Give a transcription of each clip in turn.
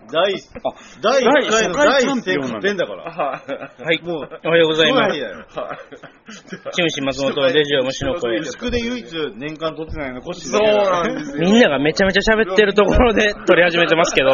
第1回の第1戦勝ってんだから。 はい。もう、おはようございます。チムシ松本レジオ虫の声。 宿で唯一年間取ってないのコッシー。 そうなんですよ。みんながめちゃめちゃ喋ってるところで撮り始めてますけど。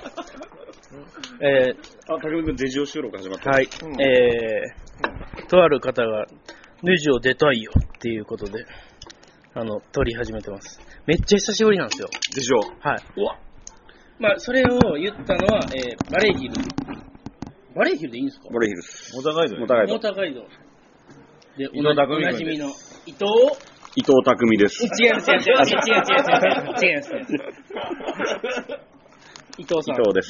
竹見くんデジオ収録始まった。 はい。とある方が、レジオ出たいよっていうことで、撮り始めてます。めっちゃ久しぶりなんですよ。 でしょ。 はい。うわ。まあ、それを言ったのは、バレーヒル。バレーヒルでいいんですか？ バレーヒルです。 モーターガイド。 モーターガイド。で、おなじみの伊藤匠です。 違います。伊藤さん。 伊藤です。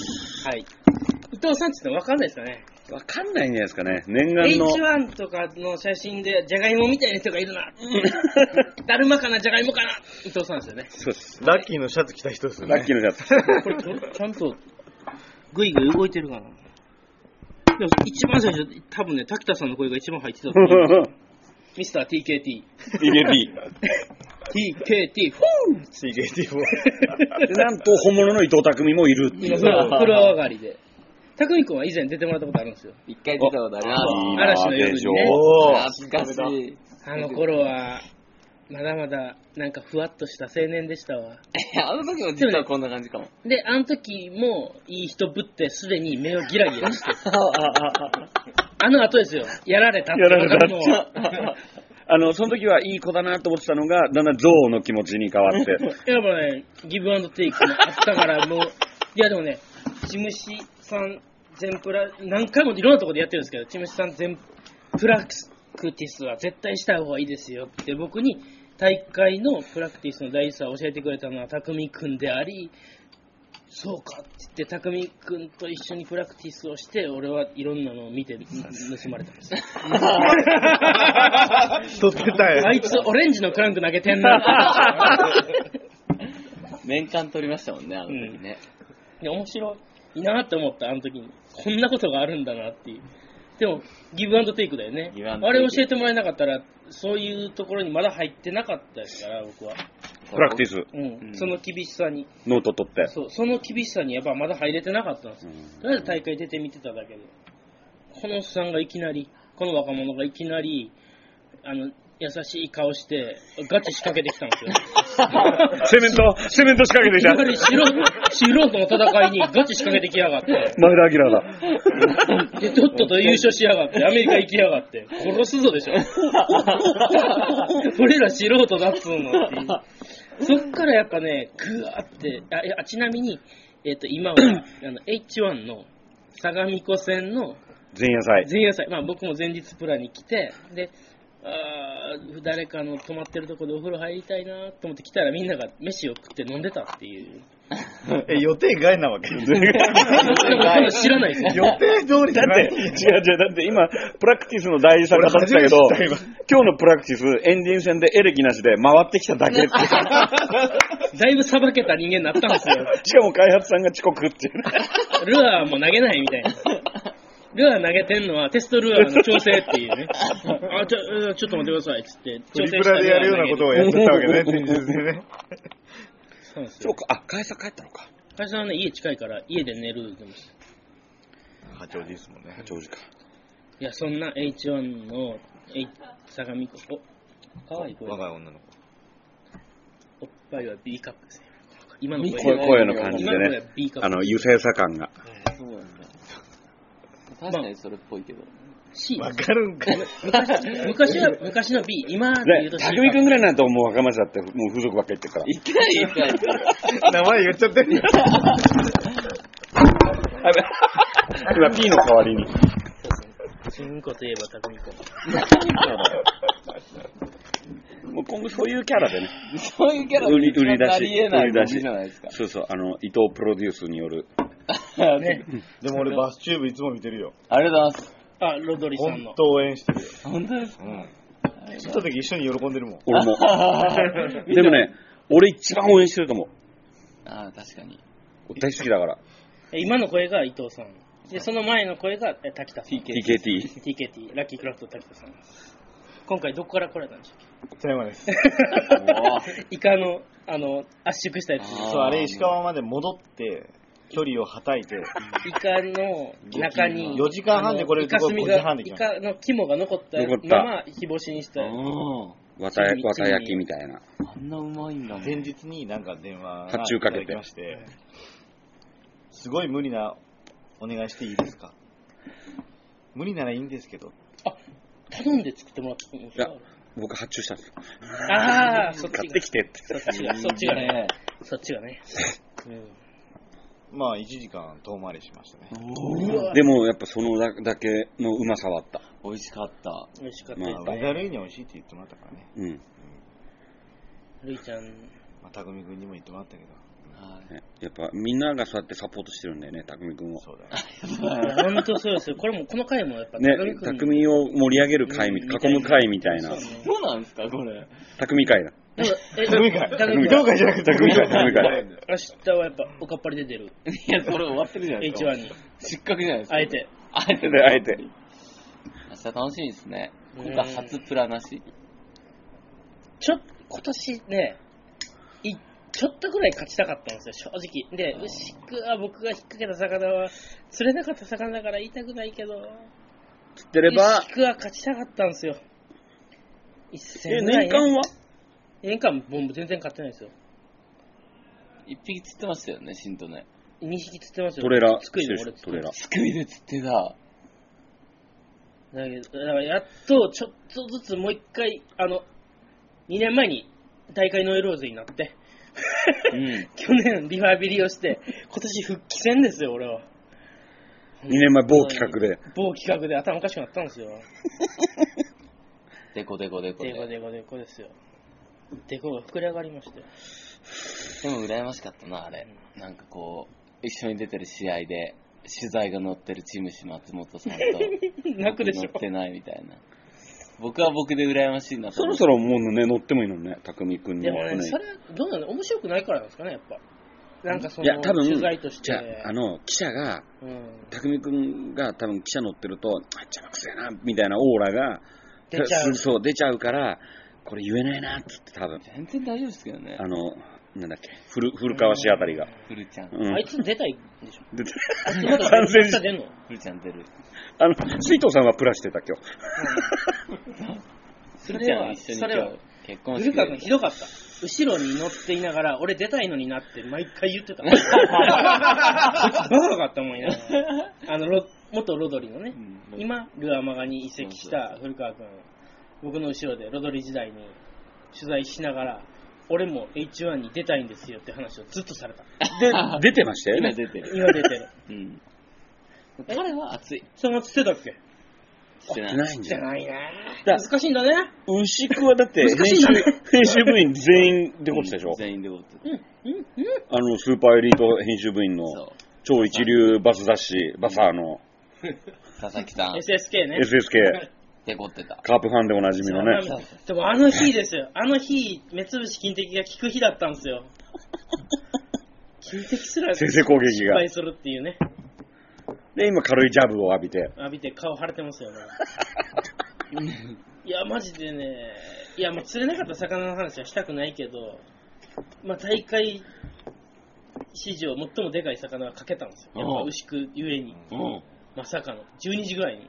はい。伊藤さんって言っても分かんないですかね。 分かんないんじゃないですかね。念願の H1 とかの写真でジャガイモみたいな人がいるな。だるまかなジャガイモかな。伊藤さんですよね。 そうです。 ラッキーのシャツ着た人ですよね。 ラッキーのシャツ。 これちゃんとグイグイ動いてるかな。でも一番最初多分ね滝田さんの声が一番入ってたと思う。ミスター TKT。 TKT。 TKT。 TKT も。 なんと本物の伊藤匠もいるっていう。 風呂上がりで。匠君は以前出てもらったことあるんですよ。 一回出たことあります。 嵐の夜にね。 懐かしい。 あの頃は、まだまだなんかふわっとした青年でしたわ。 あの時も実はこんな感じかも。 で、あの時もいい人ぶってすでに目をギラギラして。あの後ですよ。やられたって分かるのは。 その時はいい子だなと思ってたのが、だんだん憎悪の気持ちに変わって。 やっぱね、ギブアンドテイクもあったからもう、いやでもね、チムシさん全プラ、何回もいろんなところでやってるんですけど、チムシさん全プラクティスは絶対した方がいいですよって僕に大会のプラクティスの大事さを教えてくれたのは匠くんであり、そうかって言って匠くんと一緒にプラクティスをして俺はいろんなのを見て盗まれたんですよ。 取ってたよ。 あいつオレンジのクランク投げてんな。 年間取りましたもんね、あの時ね。 で面白いなって思った、あの時に。こんなことがあるんだなっていう。でも、ギブアンドテイクだよね。あれ教えてもらえなかったら、そういうところにまだ入ってなかったですから、僕は。 プラクティス。 その厳しさに。 ノート取って。 そう、その厳しさにやっぱまだ入れてなかったんですよ。とりあえず大会出てみてただけで。このおっさんがいきなり、この若者がいきなり、優しい顔して、ガチ仕掛けてきたんですよ。 セメント仕掛けてきた。 素人の戦いにガチ仕掛けてきやがって。 前田明だ。 で、とっとと優勝しやがって、アメリカ行きやがって、殺すぞでしょ。俺ら素人だっつうのっていう。そっからやっぱね、ぐわーって、ちなみに、今は、H1 の相模湖線の前夜祭。 まあ僕も前日プラに来て、で、誰かの泊まってるとこでお風呂入りたいなと思って来たらみんなが飯を食って飲んでたっていう。 予定外なわけ。 知らないですよ。予定通りじゃない。 違う。だって今、プラクティスの大事さ語ってたけど、今日のプラクティス、エンジン戦でエレキなしで回ってきただけって。だいぶさばけた人間になったんですよ。 しかも開発さんが遅刻っていう。 ルアーも投げないみたいな。ルアー投げてんのはテストルアーの調整っていうね。ちょっと待ってくださいっつって。 トリプラでやるようなことをやってたわけね、前日でね。 そうか、会社帰ったのか。 会社はね、家近いから家で寝るんです。 八王子ですもんね。 八王子か。 いや、そんな H1 の相模湖。かわいい声。 若い女の子。 おっぱいは B カップですね。今の声の感じでね。油性さ感が。 そうなんだ。確かにそれっぽいけど。 わかるんか。 昔の B、今で言うと C。 匠くんぐらいなんともう若松だって、もう風俗ばっかり言ってるから。 一回。 名前言っちゃってるよ。 今 P の代わりに。 チンコといえば匠くん。 もう今後そういうキャラでね。 そういうキャラで売り出しじゃないですか。 そう、伊藤プロデュースによる。 ね。 でも俺バスチューブいつも見てるよ。 ありがとうございます。 ロドリさんの。 本当応援してるよ。 本当ですか？ 来た時一緒に喜んでるもん。 俺も。でもね、俺一番応援してると思う。 確かに。 大好きだから。 今の声が伊藤さん。で、その前の声が滝田さん。TKT。ラッキークラフト滝田さん。今回どこから来られたんでしたっけ？ 富山です。 イカの、圧縮したやつ。 そう、あれ石川まで戻って、 距離をはたいて、 イカの中に、 4時間半でこれイカスミ 5時半が、イできました。 カの肝が残った残ったまま日干しにした。 綿焼きみたいな。 あんなうまいんだもん。 前日になんか電話が発注かけていただきまして、すごい無理なお願いしていいですか？無理ならいいんですけど。 あ、頼んで作ってもらったんですか？ いや、僕発注したんですよ。 ああ、そっちが。 買ってきてって。 そっちがね。そっちがね。 まあ1時間遠回りしましたね。 でもやっぱそのだけのうまさはあった。 美味しかった。 美味しかった。 まあウェザルイに美味しいって言ってもらったからね。 うん。 るいちゃん。 まあ、たくみくんにも言ってもらったけど。 やっぱみんながそうやってサポートしてるんだよね、たくみくんを。 そうだね。本当そうですよ。この回もやっぱね、たくみを盛り上げる回、囲む回みたいな。 そうなんですか、これ。 たくみ会だ。 たくみ会。たくみ会じゃなくてたくみ会。 明日はやっぱおかっぱり出てる。 いや、それ終わってるじゃないですか。 H1 に。 失格じゃないですか。 あえて。 あえて。 明日楽しみですね。今回初プラなし。 今年ね、ちょっとぐらい勝ちたかったんですよ、正直。で、牛久は僕が引っ掛けた魚は、釣れなかった魚だから言いたくないけど、 釣ってれば、 牛久は勝ちたかったんですよ。1000ぐらい、 年間は年間もう全然勝ってないですよ。 一匹釣ってましたよね、新とね。 2匹釣ってますよ。 トレーラーつくいで俺トレーラー。 すくいで釣ってた。 だからやっとちょっとずつもう一回、2年前に大会ノイローゼになって、 うん、 去年リハビリをして、今年復帰戦ですよ、俺は。 2年前某企画で。 某企画で頭おかしくなったんですよ。 デコで。 デコですよ。デコが膨れ上がりまして。 でも羨ましかったな、あれ。なんかこう、一緒に出てる試合で、取材が載ってるチームシ松本さんと、 泣くでしょ。 載ってないみたいな。僕は僕で羨ましいなとそろ思う。 そろもうね、乗ってもいいのね、たくみくんの。 でもね、それはどうなの？面白くないからなんですかね、やっぱ。なんかその、 いや、多分取材として。 じゃあ、記者が、たくみくんが多分記者乗ってると、あっちゃなくせえな、みたいなオーラが、 出ちゃう。 そう、出ちゃうから、これ言えないな、って多分。 全然大丈夫ですけどね。 なんだっけ、古川市あたりが。 古ちゃん。 あいつ出たいんでしょ？ 出てまだ完全に出んの？ 古ちゃん出る。 水藤さんはプラしてた、今日。 古ちゃん一緒に今日結婚式古川君ひどかった。後ろに乗っていながら、俺出たいのになって毎回言ってた。こいつバカかったもんや。元ロドリのね、今、ルアマガに移籍した古川君、僕の後ろでロドリ時代に取材しながら、俺も H1 に出たいんですよって話をずっとされた。 で、出てましたよね。 今出てる。 今出てる。 うん。彼は熱い。 そのつってたっけ？ してない。 ないんじゃじゃないね。 だ難しいんだね。 牛久はだって難しいんだね編集部員全員デコってたでしょ、 全員デコってスーパーエリート編集部員の超一流バス雑誌、バサーの佐々木さん。 SSK ね。 SSK。 デコってた。 カープファンでおなじみのね。 でもあの日ですよ。あの日、目つぶし金敵が効く日だったんですよ。金敵すら先制攻撃が。 失敗するっていうね。 で、今軽いジャブを浴びて顔腫れてますよね。いや、マジでね、いや、もう釣れなかった魚の話はしたくないけど、まあ、大会史上最もでかい魚はかけたんですよ。やっぱ牛久ゆえに。まさかの。12時ぐらいに。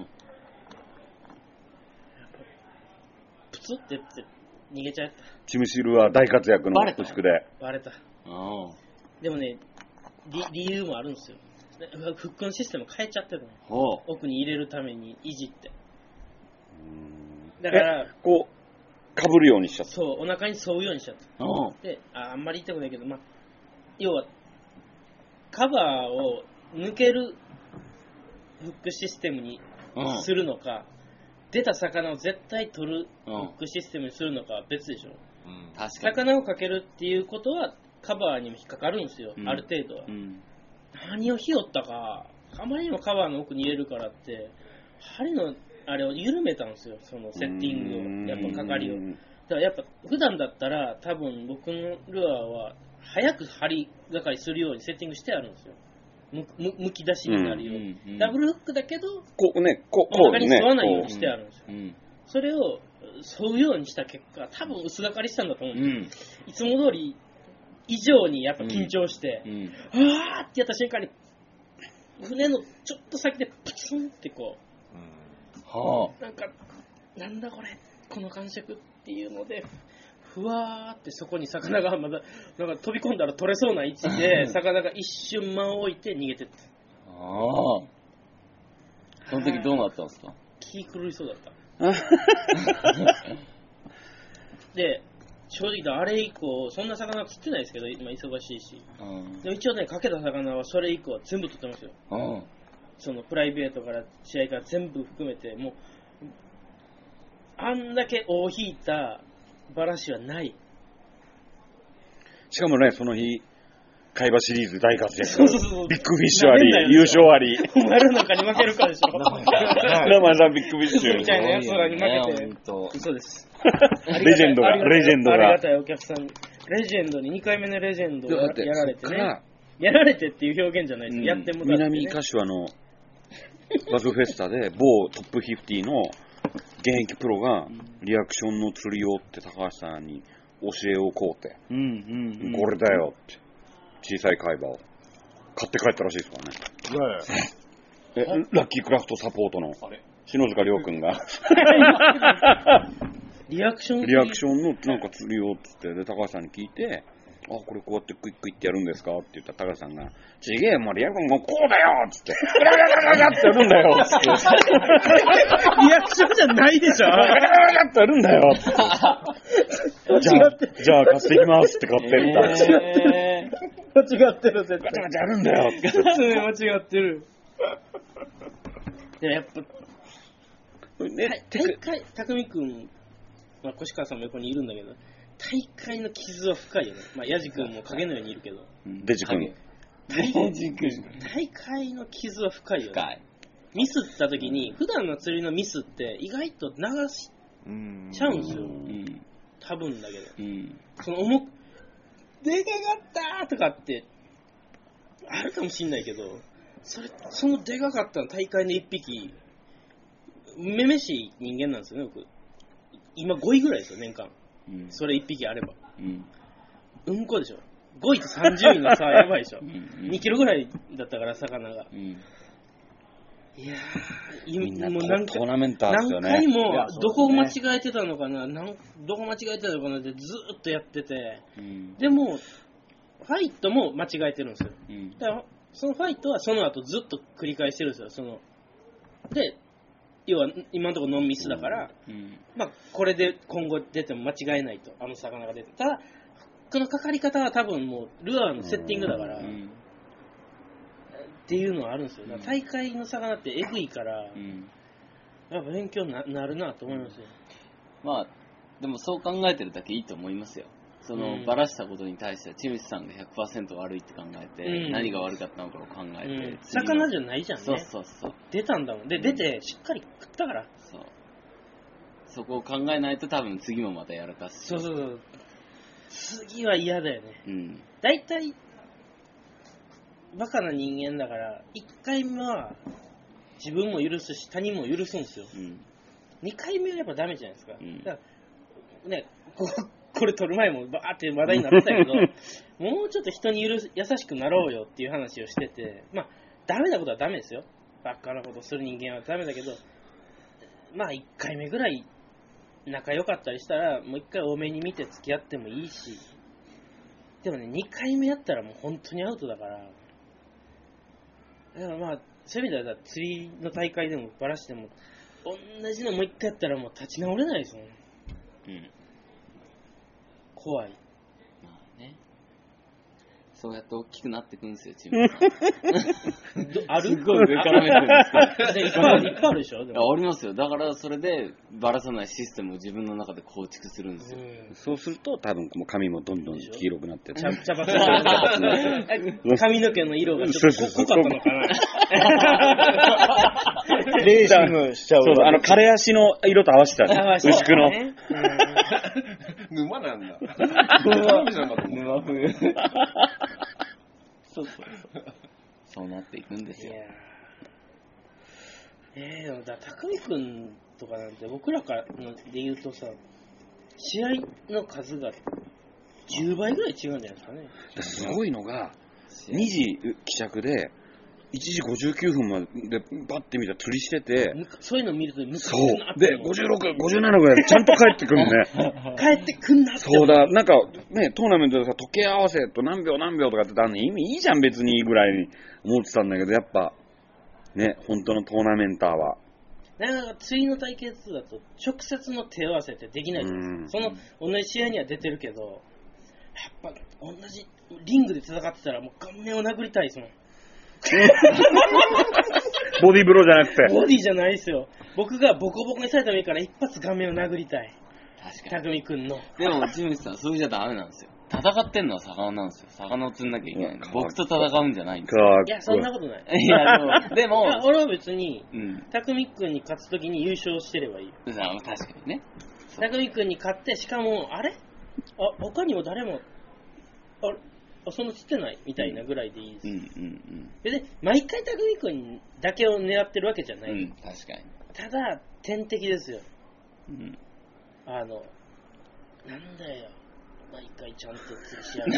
プツって逃げちゃった。 チムシルは大活躍の牛久で。 バレた。でもね、理由もあるんですよ。フックのシステム変えちゃってるね。奥に入れるためにいじって。だから、 こう、被るようにしちゃった。 そう、お腹に沿うようにしちゃった。で、あんまり言いたくないけど、まあ、要は、カバーを抜けるフックシステムにするのか、出た魚を絶対取るフックシステムにするのかは別でしょ。 確かに。 魚をかけるっていうことは、カバーにも引っかかるんですよ、ある程度は。何をひよったか、あまりにもカバーの奥に入れるからって、針のあれを緩めたんですよ、そのセッティングを、やっぱ係を。だからやっぱ普段だったら、多分僕のルアーは、早く針係するようにセッティングしてあるんですよ。むき出しになるように。ダブルフックだけど、 こうね、こうね、沿わないようにしてあるんですよ。それを沿うようにした結果、多分薄がかりしたんだと思うんですよ。いつも通り、 以上にやっぱ緊張して、あーってやった瞬間に、船のちょっと先でプツンってこう、なんか、なんだこれ、この感触っていうので、ふわーってそこに魚がまだ、なんか飛び込んだら取れそうな位置で、魚が一瞬間を置いて逃げてった。 その時どうなったんですか？ 気狂いそうだった。で、正直あれ以降、そんな魚は釣ってないですけど、今忙しいし。でも一応ね、かけた魚はそれ以降は全部取ってますよ。そのプライベートから試合から全部含めて、もう、あんだけ尾を引いたバラシはない。 しかもね、その日、海馬シリーズ大活躍。 そうそうそう。 ビッグフィッシュあり、優勝あり。 お前らなんかに負けるかでしょ。 ラマさんビッグフィッシュ。 みたいなやつらに負けて。嘘です。 レジェンドが。 ありがたいお客さん。レジェンドに、2回目のレジェンドをやられてね。やられてっていう表現じゃないです。やってもらって、ね。 南柏のバズフェスタで某トップ50の現役プロがリアクションの釣りをって高橋さんに教えをこうて、これだよって小さい海馬を買って帰ったらしいですからね。ラッキークラフトサポートの篠塚亮君がリアクションのなんか釣りをっつってで高橋さんに聞いて、あ、これこうやってクイックイってやるんですかって言ったら高橋さんが、ちげえもうリアクションもうこうだよっつってガガガガガってやるんだよっつってリアクションじゃないでしょ。 ガガガガってやるんだよっつってじゃあ買ってきますって買ってった間違ってる絶対ガチャガチャやるんだよって間違ってる。いややっぱ大会匠君、まあ、越川さんも横にいるんだけど大会の傷は深いよね。まあ、ヤジ君も影のようにいるけど。 デジ君。 大会の傷は深いよね。ミスった時に、普段の釣りのミスって意外と流しちゃうんですよ。多分だけど。そのでかかったとかって、あるかもしんないけど、そのでかかったの大会の一匹、めめしい人間なんですよね、僕。今5位ぐらいですよ、年間。それ1匹あれば。うんこでしょ。5位と30位の差はやばいでしょ。2キロぐらいだったから、魚が。いやー、もう何回も、どこを間違えてたのかな、どこ間違えてたのかなってずーっとやってて、でも、ファイトも間違えてるんですよ。だからそのファイトはその後ずっと繰り返してるんですよ。で、要は今のところノンミスだから、まあこれで今後出ても間違えないと、あの魚が出てただこのかかり方は多分もうルアーのセッティングだから、っていうのはあるんですよ。だから大会の魚ってエグいから、やっぱ勉強になるなと思いますよ。 まあでもそう考えてるだけいいと思いますよ。バラしたことに対してはチムシさんが 100% 悪いって考えて、何が悪かったのかを考えて、 魚じゃないじゃんね。 そう出たんだもん。で、出てしっかり食ったから。 そこを考えないと多分次もまたやらかす。 そう次は嫌だよね。だいたいバカな人間だから1回目は自分も許すし他人も許すんですよ。2回目はやっぱダメじゃないですか。だからね、これ撮る前もバーって話題になってたけどもうちょっと人に優しくなろうよっていう話をしてて、まあダメなことはダメですよ。バカなことする人間はダメだけど、まあ1回目ぐらい仲良かったりしたらもう1回多めに見て付き合ってもいいし、でもね2回目やったらもう本当にアウトだから、だからまあそういう意味では釣りの大会でもバラしても同じのもう1回やったらもう立ち直れないですもん。怖い。 まあね。そうやって大きくなってくんですよ、チームさん。 ある？ すごい上から目線ですけど。いっぱいあるでしょ？ ありますよ。だからそれでバラさないシステムを自分の中で構築するんですよ。 そうすると多分もう髪もどんどん黄色くなって茶髪髪の毛の色がちょっと濃かったのかな。 レーシングしちゃう。 そう、枯れ足の色と合わせた牛久の。 沼なんだ。 沼風。そうなっていくんですよ。 でも匠君とかなんて僕らからで言うとさ、試合の数が 10倍ぐらい違うんじゃないですかね。 すごいのが、2時希釈で、1時59分までバッて見たら釣りしてて、 そういうの見るとそう。で、56、57ぐらいでちゃんと帰ってくるね。 帰ってくんなって。 そうだ、なんかね、トーナメントでさ、時計合わせと何秒何秒とかって言ったら意味いいじゃん別にぐらいに思ってたんだけど、やっぱ、ね、本当のトーナメンターは。 なんか釣りの対決だと直接の手合わせってできないじゃないですか。その同じ試合には出てるけど、やっぱ同じリングで戦ってたらもう顔面を殴りたいですもん。 ボディーブローじゃなくて。 ボディじゃないですよ。僕がボコボコにされたらいいから一発顔面を殴りたい。 確かに。 匠くんの。 でも、ジムスさん、それじゃダメなんですよ。戦ってんのは魚なんですよ。魚を釣んなきゃいけないの。僕と戦うんじゃないんですよ。 いや、そんなことない。 いや、でも、 俺は別に、匠くんに勝つときに優勝してればいい。 確かにね。 匠くんに勝って、しかも、あれ他にも誰も、その釣ってないみたいなぐらいでいいです。で、毎回匠くんだけを狙ってるわけじゃない。 確かに。 ただ、天敵ですよ。なんだよ。毎回ちゃんと釣りしや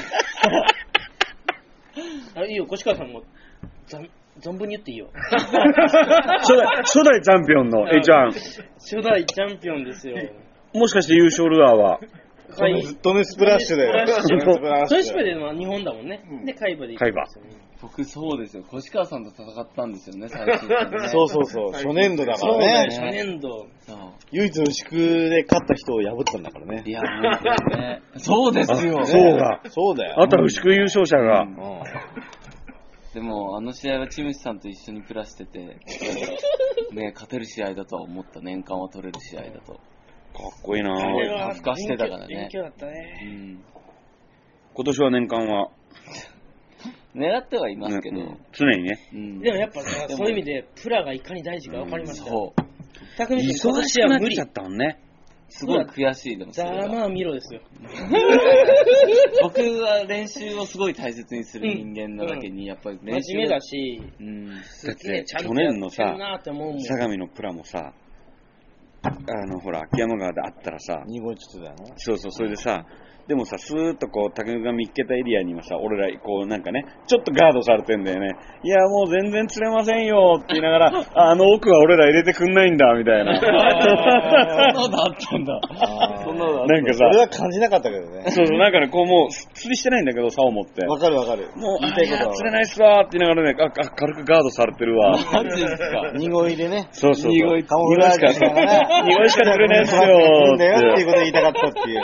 がる。いいよ、越川さんも存分に言っていいよ。 初代チャンピオンの H1。 初代チャンピオンですよ。 もしかして優勝ルアーはトネスプラッシュだよ。 トネスプラッシュで日本だもんね。で、海馬で行くんですよね。 僕そうですよ。越川さんと戦ったんですよね、最初、ね。 そう。初年度だからね。 初年度。 唯一の牛久で勝った人を破ったんだからね。 いや、本当にね。そうですよ。 そうだよ。 あとは牛久優勝者が。 でも、あの試合はチムシさんと一緒にプラしてて、ね、勝てる試合だとは思った。年間は取れる試合だと。 かっこいいなぁ。 ふかしてたからね。 勉強だったね。 今年は年間は狙ってはいますけど。 常にね。 でもやっぱそういう意味で、プラがいかに大事か分かりましたよ。 忙しくなっちゃったもんね。 すごい悔しいでもざまあ見ろですよ。 僕は練習をすごい大切にする人間なだけに、やっぱり練習真面目だし、 だって去年のさ、相模のプラもさ、ほら、秋山川であったらさ、 251だよな。 そう、それでさ、でもさ、スーッとこう、竹が見っけたエリアにはさ、俺ら、こう、なんかね、ちょっとガードされてんだよね。いや、もう全然釣れませんよって言いながら、奥は俺ら入れてくんないんだ、みたいな。 そんなのあったんだ。 なんかさ、 俺は感じなかったけどね。 そう、なんかね、こうもう、釣りしてないんだけど、竿持って。 わかる。 もう、言いたいことは。釣れないっすわーって言いながらね、軽くガードされてるわ。 マジですか。 濁いでね。 そう。 濁いしか釣れないっすよーって。っていうことを言いたかったっていう。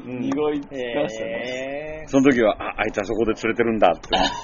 濁いって言ってましたね。 その時は、あいつはそこで釣れてるんだって。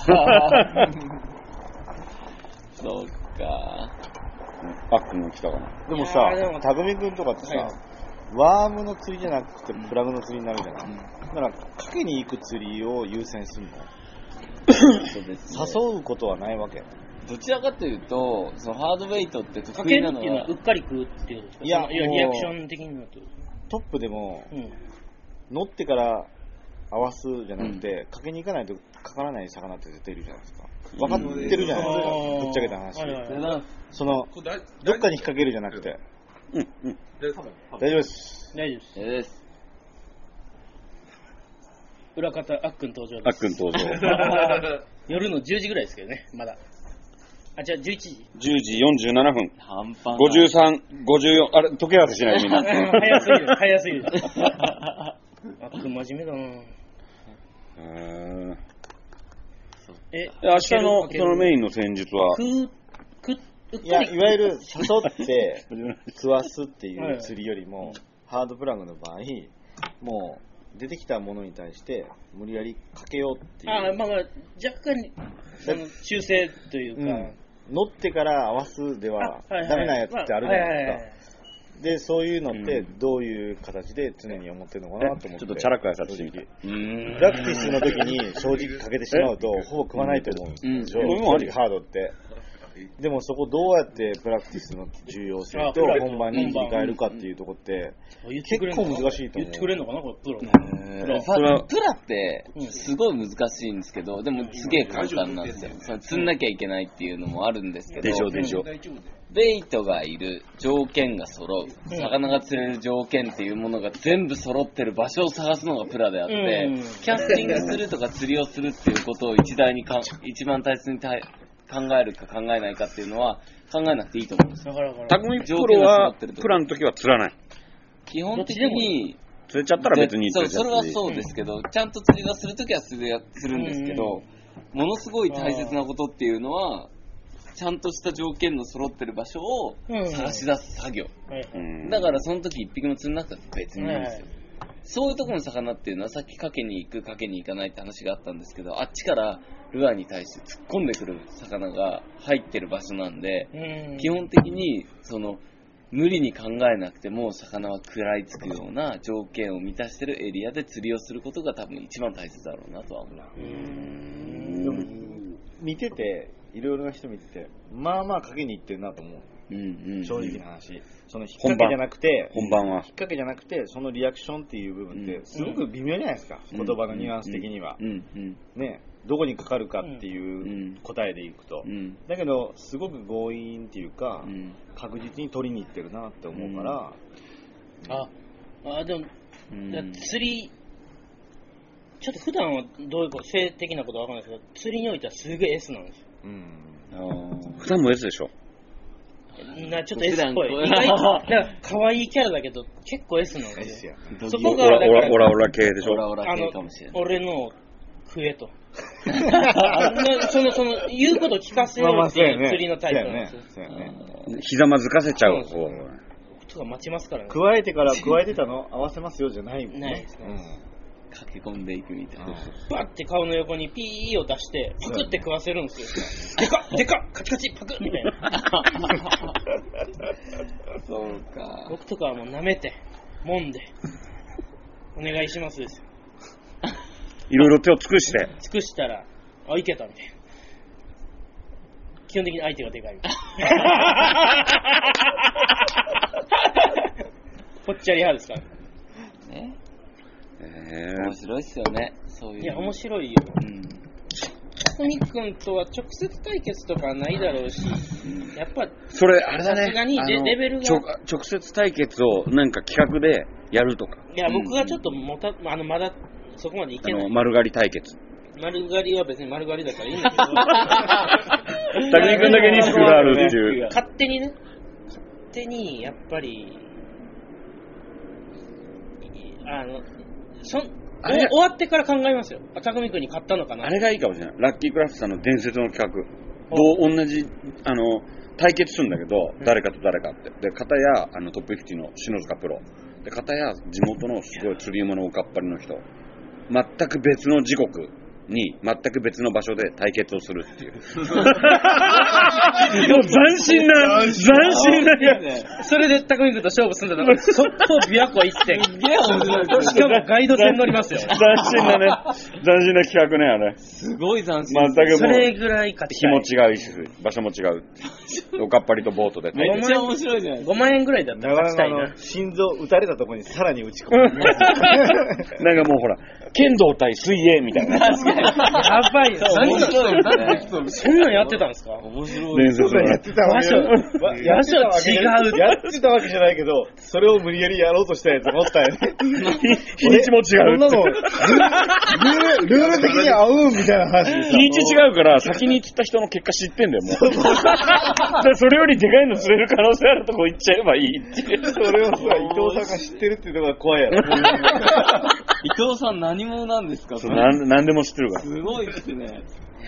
そうか。 あっくんも来たかな。 でもさ、たぐみくんとかってさ、ワームの釣りじゃなくてプラグの釣りになるじゃない。だから、かけに行く釣りを優先するの。 そうですね。 誘うことはないわけ。 どちらかというと、そのハードウェイトって得意なのは、かけるっていうのはうっかり食うっていうことですか。いや、リアクション的になると。 トップでも、乗ってから合わすじゃなくて、かけに行かないとかからない魚って絶対いるじゃないですか。分かってるじゃないですか、ぶっちゃけた話。その、どっかに引っ掛けるじゃなくて。大丈夫です。 大丈夫です。裏方、あっくん登場です。 あっくん登場。 夜の10時ぐらいですけどね、まだ。じゃあ11時 ?10 時47分。 半端 53、54、あれ、時計合わせしないみんな。 早すぎる。あっくん真面目だな明日のそのメインの戦術は、 いわゆる誘って食わすっていう釣りよりも、ハードプラグの場合、もう出てきたものに対して無理やりかけようっていう。 若干修正というか、 乗ってから合わすではダメなやつってあるじゃないですか。で、そういうのってどういう形で常に思ってるのかなと思って。 ちょっとチャラくやさってみて。 プラクティスの時に正直かけてしまうとほぼ食わないと思うんですよ。正直ハードって。 でもそこどうやってプラクティスの重要性と本番に切り替えるかっていうところって結構難しいと思う。 言ってくれるのかな、これプロ。 プラってすごい難しいんですけど、でもすげえ簡単なんですよ。それ釣んなきゃいけないっていうのもあるんですけど、 でしょ。 ベイトがいる条件が揃う、魚が釣れる条件っていうものが全部揃ってる場所を探すのがプラであって、キャスティングするとか釣りをするっていうことを一番大切に考えるか考えないかっていうのは考えなくていいと思うんですよ。 匠プロはプラの時は釣らない。 基本的に釣れちゃったら別にそれはそうですけど、ちゃんと釣りがするときはするんですけど、ものすごい大切なことっていうのはちゃんとした条件の揃ってる場所を探し出す作業、だからその時一匹も釣んなくて別にいいんですよ。そういうところの魚っていうのはさっきかけに行くかけに行かないって話があったんですけど、あっちからルアーに対して突っ込んでくる魚が入ってる場所なんで、基本的にその無理に考えなくても魚は食らいつくような条件を満たしてるエリアで釣りをすることが多分一番大切だろうなとは思う。 でも見てていろいろな人見ててまあまあかけに行ってるなと思う。正直な話、その引っ掛けじゃなくて本番は引っ掛けじゃなくてそのリアクションっていう部分ってすごく微妙じゃないですか、言葉のニュアンス的には、ね、どこにかかるかっていう答えでいくと、だけどすごく強引っていうか、確実に取りに行ってるなって思うから、 でも、釣りちょっと普段はどういう性的なことは分かんないですけど、釣りにおいてはすげえ S なんですよ。 普段も S でしょ。 ちょっと S っぽい。意外と可愛いキャラだけど結構 S なんですよ。そこがオラ系でしょ。 オラ系かもしれない。 俺の食えと。その言うこと聞かせようっていう釣りのタイプなんですよ。 ひざまずかせちゃう方。 とか待ちますからね。 加えてたの合わせますよじゃないもんね。 ないですね。 駆け込んでいくみたいな。 バッて顔の横にピーを出してパクって食わせるんですよ。でかカチカチパクみたいな。 そうか。 僕とかはもう舐めて揉んでお願いしますですよ。 いろいろ手を尽くしたらいけたみたいな。基本的に相手がでかい。ぽっちゃり派ですからね。 面白いっすよね、そういう。 いや面白いよ。匠君とは直接対決とかないだろうし、やっぱそれあれだね。 さすがにレベルが直接対決をなんか企画でやるとか。 いや僕がちょっとまだそこまでいけない。 丸刈り対決。 丸刈りは別に丸刈りだからいいんだけど。 匠君だけリスクがあるっていう。 勝手にやっぱり終わってから考えますよ。匠君に勝ったのかな。 あれがいいかもしれない。ラッキークラフトさんの伝説の企画。同じ対決するんだけど、誰かと誰かって。で、片やトップ50の篠塚プロ。で、片や地元のすごい釣り物おかっぱりの人。全く別の時刻に全く別の場所で対決をするっていう。もう斬新なそれで匠君と勝負するんだったら速攻琵琶湖行ってしかもガイド船乗りますよ。 斬新な企画ね、あれすごい斬新。 全くもうそれぐらい勝ちたい。 日も違うし場所も違う。おかっぱりとボートでめっちゃ面白いじゃないですか。 5万円ぐらいだったら勝ちたいな。 心臓撃たれたところにさらに打ち込む。 なんかもうほら剣道対水泳みたいな。 やばいよ。そんなんやってたんですか？ 面白い。 伝説のやってたわけやってたわけじゃないけど、それを無理やりやろうとしたやつ思ったよね。 日にちも違う。 そんなのルール的に合うみたいな話でさ。 日にち違うから先に釣った人の結果知ってんだよもう。それよりでかいの釣れる可能性あるとこ行っちゃえばいいっていう。 それをさ伊藤さんが知ってるっていうのが怖いやろ。 伊藤さん何者なんですか？ 何でも知ってるから。 すごいですね。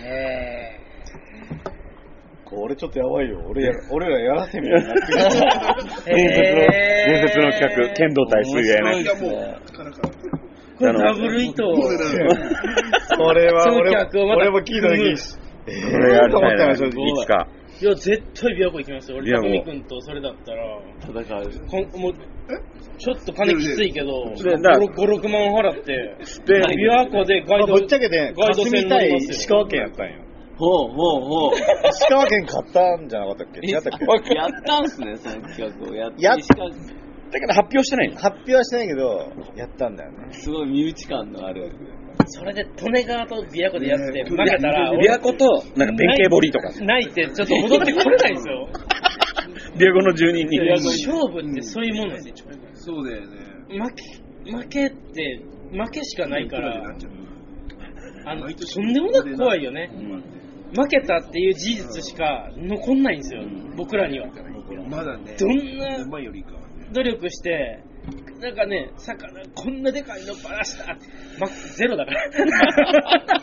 これちょっとやばいよ。俺らやらせみたいになってる。 伝説の企画、剣道対水泳ね。 これダブル糸。 これは俺も聞いた時これやりたいな、いつか。 いや絶対琵琶湖行きますよ。俺匠君とそれだったら戦う。 もうちょっと金きついけど5、6万払って琵琶湖でガイドぶっちゃけて霞対石川県やったんよ。 ほう。 石川県買ったんじゃなかったっけ？やったっけ？ やったんすね、その企画を。 やっだけど発表してないの？ 発表はしてないけど、やったんだよね。 すごい身内感のある。 それで利根川と琵琶湖でやって負けたら、 琵琶湖となんか弁慶堀とか泣いてちょっと戻ってこれないんですよ。 琵琶湖の住人に。 勝負ってそういうもんなんですよ。 そうだよね。 負けしかないから、とんでもなく怖いよね。負けたっていう事実しか残んないんですよ、僕らには。 まだね。 どんな努力して、なんかね、魚こんなでかいのバラした、ゼロだから。 確か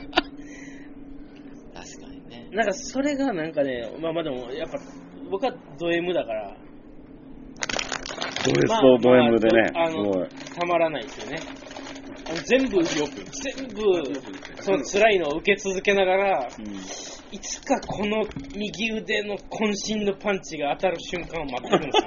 にね。 なんかそれがなんかね、まあでもやっぱ僕はド M だから。 ド S とド M でね、 すごいたまらないですよね。全部その辛いのを受け続けながら、いつかこの右腕の渾身のパンチが当たる瞬間を待ってるん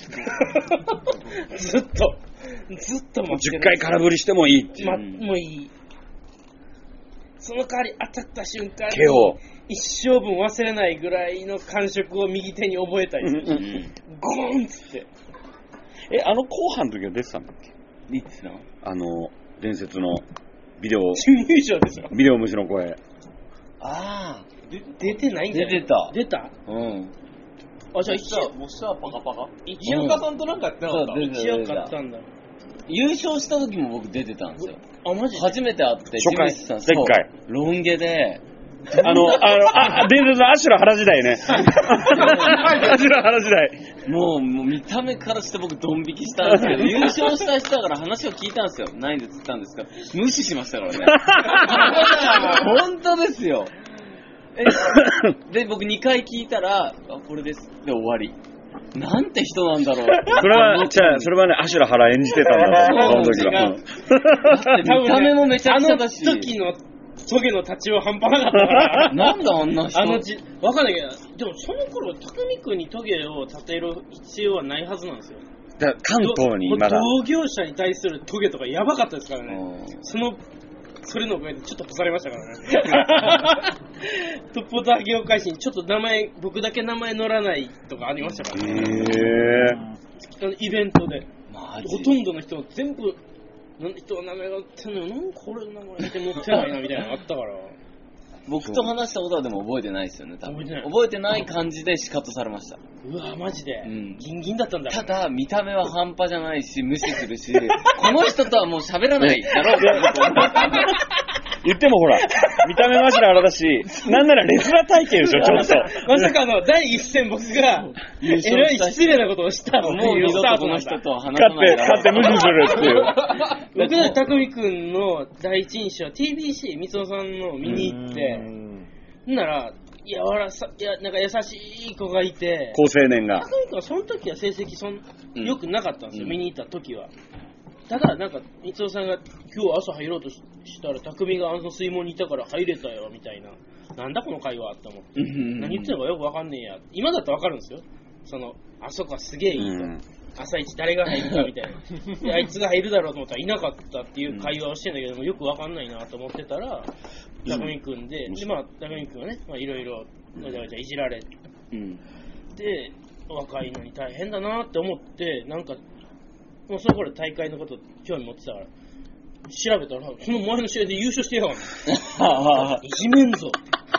ですよ。ずっと待ってる。 10回空振りしてもいいっていう。 もういい。その代わり当たった瞬間に一生分忘れないぐらいの感触を右手に覚えたいですよ。ゴーンっつって。 後半の時は出てたんだっけ？ いつの？ 伝説のビデオ。 準優勝でしょ。 ビデオ虫の声。 ああ。 出てないんじゃない？出た？ うん。 じゃあ一応。 もしたパカパカ？ 一応岡さんとなんかやってなかった？ 一応買ったんだ。 優勝した時も僕出てたんですよ。 マジで？ 初めて会って、 初回。前回。 ロン毛で、 伝説のアシュラ原時代ね。アシュラ原時代。 もう見た目からして僕ドン引きしたんですけど、優勝した人だから話を聞いたんですよ。何で釣ったんですか？無視しましたからね。本当ですよ。で、僕2回聞いたら、これです。で、終わり。なんて人なんだろう。 それはね、アシュラ原演じてたんだろう、その時は。 見た目もめちゃくちゃだし。 あの時のトゲの立ちは半端なかったから。 なんであんな人わかんないけど、でもその頃、匠君にトゲを立てる必要はないはずなんですよ。 関東にまだ。 同業者に対するトゲとかやばかったですからね。それのおかげでちょっと干されましたからね。トップオタ業界誌にちょっと僕だけ名前載らないとかありましたからね。イベントで。ほとんどの人は全部、人の名前が載ってんのよ。なんかこれの名前だけ載ってないなみたいなのがあったから。 僕と話したことはでも覚えてないですよね、多分。覚えてない感じでシカトされました。 うわ、マジで。ギンギンだったんだ。 ただ、見た目は半端じゃないし、無視するし、この人とはもう喋らないだろうって言ってもほら、見た目マジなあれだし、なんならレスラー体験でしょ、ちょっと。 まさか第一戦僕が、えらい失礼なことをしたのもう二度とこの人とは話さないだろう。 勝って無視するっていう。 僕だって匠君の第一印象は TBC 三尾さんの見に行って、なら、なんか優しい子がいて、 高青年が。 匠君はその時は成績良くなかったんですよ、見に行った時は。ただ、なんか、三尾さんが今日朝入ろうとしたら、匠が水門にいたから入れたよ、みたいな。なんだこの会話って思って。何言ってんのかよくわかんねえや。今だったらわかるんですよ。あそこはすげえいいと。朝一誰が入るかみたいな。であいつが入るだろうと思ったらいなかったっていう会話をしてんだけども、よくわかんないなと思ってたら、匠くんで、匠くんがね、いろいろいじられて、若いのに大変だなって思って、なんか、もうその頃大会のこと興味持ってたから、調べたら、その前の試合で優勝してやがる。いじめんぞ。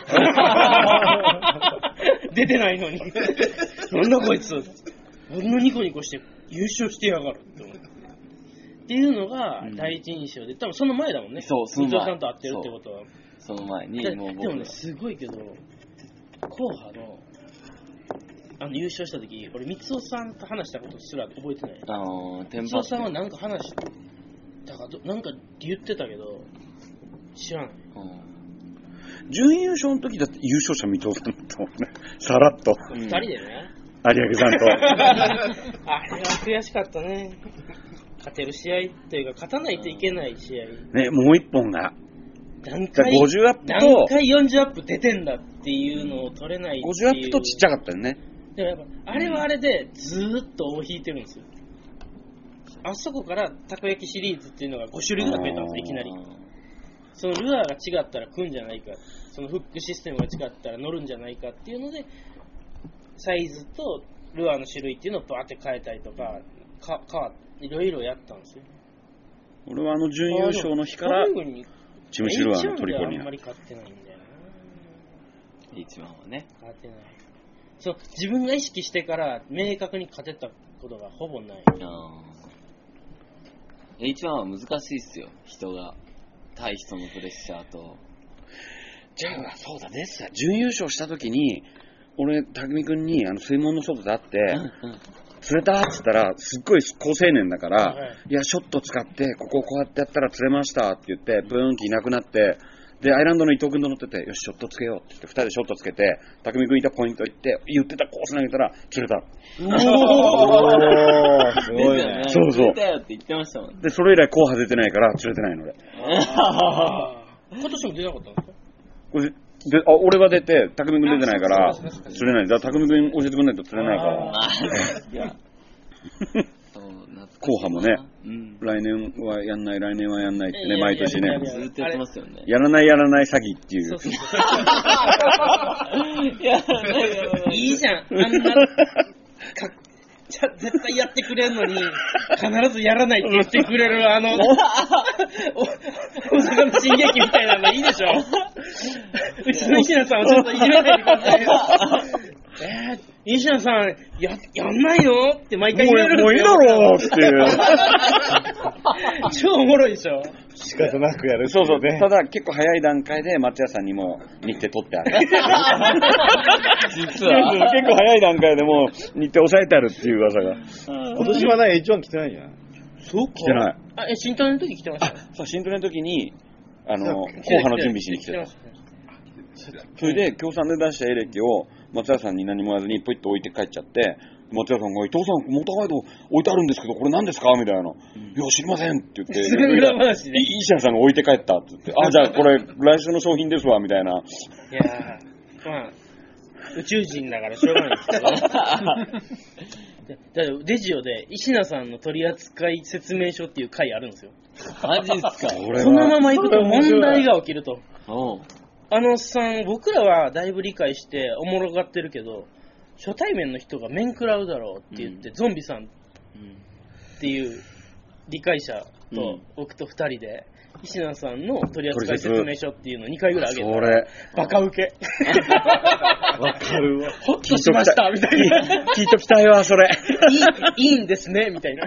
出てないのに。なんだこいつ。俺のニコニコして優勝してやがるって思って。っていうのが第一印象で、多分その前だもんね。 そう、その前。 三尾さんと会ってるってことは。 その前に、もう僕でもね、すごいけど、後派の、優勝した時、俺、三尾さんと話したことすら覚えてない。三尾さんはなんか話したか、なんか言ってたけど、知らない。 準優勝の時だって優勝者三尾さんだったもんね。さらっと。 二人でね。 有明さんと。 あれは悔しかったね。勝てる試合というか、勝たないといけない試合。 ね、もう一本が。 何回 50アップと。 何回40アップ出てんだっていうのを取れないっていう。 50アップとちっちゃかったよね。 でもやっぱ、あれはあれでずーっと尾を引いてるんですよ。あそこからたこ焼きシリーズっていうのが5種類ぐらい増えたんですよ、いきなり。 そのルアーが違ったら来るんじゃないか、そのフックシステムが違ったら乗るんじゃないかっていうので、サイズとルアーの種類っていうのをバーって変えたりとか、いろいろやったんですよ。 俺は準優勝の日からチムシルアーの虜になる。 あんまり勝ってないんだよな。 H1 はね。 勝てない。そう、自分が意識してから明確に勝てたことがほぼない。 H1 は難しいっすよ。人が。対人のプレッシャーと。 じゃあ、そうだね。準優勝した時に、俺、匠くんに水門の外で会って、釣れたって言ったら、すっごい高青年だから、いや、ショット使って、ここをこうやってやったら釣れましたって言って、ブーンっていなくなって、で、アイランドの伊藤君と乗ってて、よし、ショットつけようって言って、二人でショットつけて、匠君いたポイント行って、言ってたコース投げたら、釣れた。 おー、すごいね。 そうそう。 釣れたよって言ってましたもんね。 で、それ以来後派出てないから、釣れてないので。 今年も出なかったんですか？ 俺は出て、匠君出てないから、釣れない。だから匠君教えてくんないと釣れないから。後派もね、来年はやんないってね、毎年ね。 ずっとやってますよね。 やらない詐欺っていう。 いいじゃん。あんな、絶対やってくれるのに、必ずやらないって言ってくれる、大阪の新劇みたいなのいいでしょ。うちの石野さんをちょっといじめないでくださいよ。石野さん、やんないのって毎回言われるんですよ。 もういいだろうっていう。 超おもろいでしょ。 仕方なくやる。 そうそう。ただ結構早い段階で松屋さんにも日程取ってある。 実は結構早い段階でもう日程抑えてあるっていう噂が。 今年はね、H1 来てないじゃん。 そう来てない。 新トレの時来てました。 そう、新トレの時に、後派の準備しに来てた。それで、協賛で出したエレキを松屋さんに何も言わずにポイッと置いて帰っちゃって、松屋さんが、伊藤さん、モーターガイド置いてあるんですけど、これ何ですかみたいな。いや、知りませんって言って、石原さんが置いて帰ったって言って、じゃあこれ来週の商品ですわ、みたいな。 いやー、まあ、宇宙人だからしょうがないですけど。だってデジオで石名さんの取扱説明書っていう回あるんですよ。 マジっすか？ そのまま行くと問題が起きると。僕らはだいぶ理解しておもろがってるけど、初対面の人が面食らうだろうって言って、ゾンビさんっていう理解者と僕と2人で、石名さんの取扱説明書っていうのを2回ぐらいあげて、 それバカウケ。 わかるわ。 ホッとしましたみたいな。 聞いときたいわ、それ。 いいんですねみたいな。 だ